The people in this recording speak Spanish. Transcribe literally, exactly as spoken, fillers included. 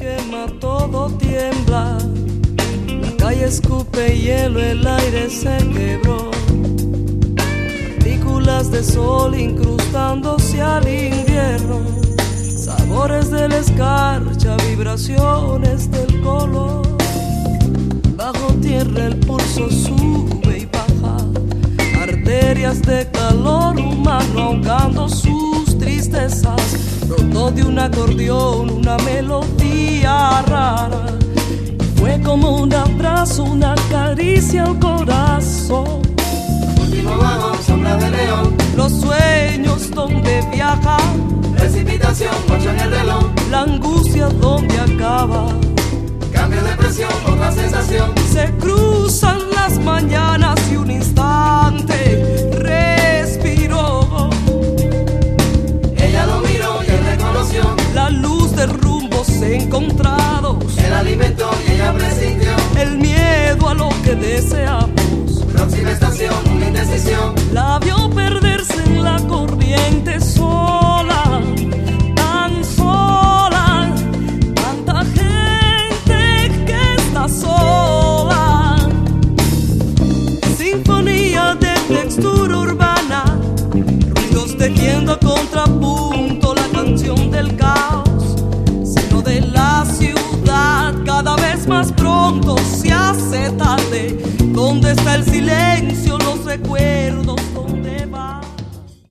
quema, todo tiembla. La calle escupe hielo, el aire se quebró. Partículas de sol incrustándose al invierno. Sabores de la escarcha, vibraciones del color. Bajo tierra el pulso sube y baja. Arterias de calor humano ahogando sus tristezas. Brotó de un acordeón una melodía rara. Fue como un abrazo, una caricia al corazón. Último vagón, sombra de león. Los sueños donde viaja. Precipitación, marcha en el reloj. La angustia donde acaba. Cambio de presión, otra sensación. Se cruzan las mañanas y un instante respiró. Ella lo miró y él reconoció la luz de rumbos encontrados. El alimento y ella presintió el miedo a lo que deseamos. Próxima estación, una indecisión. La vio perderse en la corriente sola, tan sola. Tanta gente que está sola. Sinfonía de textura urbana, ruidos tejiendo a contrapunto la canción del caos. Sino de la ciudad cada vez más pronto se hace tarde. ¿Dónde está el silencio, los recuerdos?